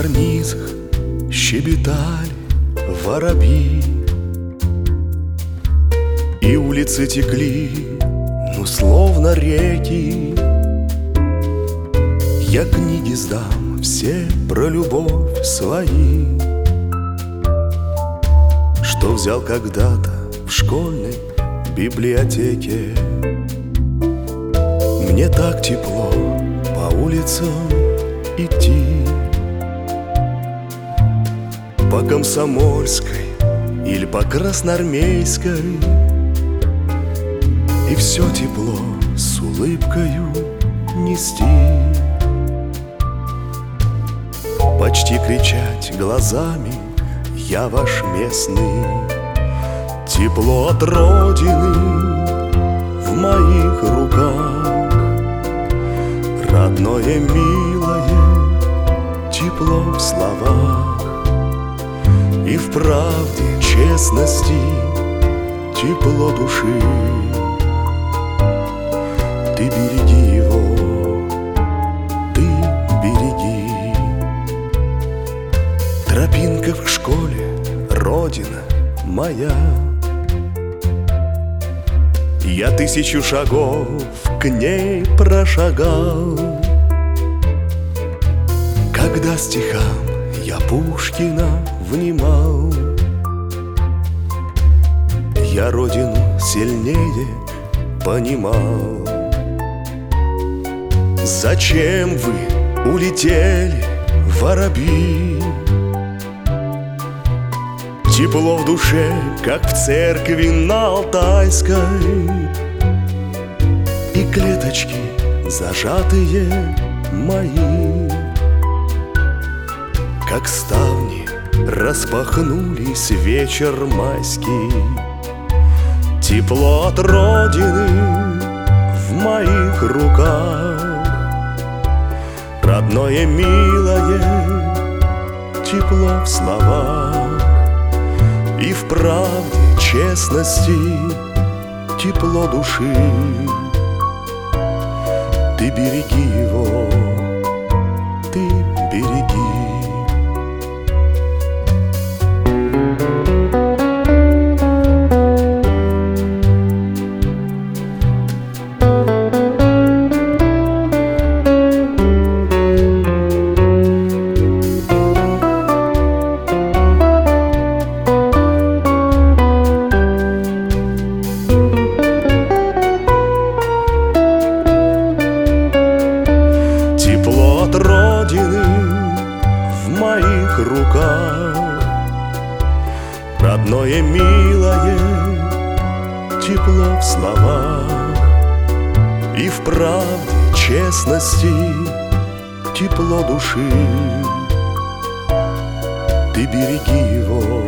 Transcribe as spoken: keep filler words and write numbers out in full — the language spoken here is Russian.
карнизах щебетали воробьи, и улицы текли, ну, словно реки. Я книги сдам все про любовь свои, что взял когда-то в школьной библиотеке. Мне так тепло по улицам идти, по Комсомольской или по Красноармейской, и все тепло с улыбкою нести. Почти кричать глазами: я ваш местный. Тепло от родины в моих руках, родное, милое, тепло в словах, и в правде, честности, тепло души. Ты береги его, ты береги. Тропинка в школе, родина моя. Я тысячу шагов к ней прошагал, когда стихам я Пушкина внимал. Я родину сильнее понимал. Зачем вы улетели, воробьи? Тепло в душе, как в церкви на Алтайской, и клеточки зажатые мои, как ставни распахнулись вечер майский. Тепло от родины в моих руках, родное, милое, тепло в словах, и в правде, честности, тепло души. Ты береги его, ты береги. Тепло от родины в моих руках, родное, милое, тепло в словах, и в правде, честности, тепло души. Ты береги его,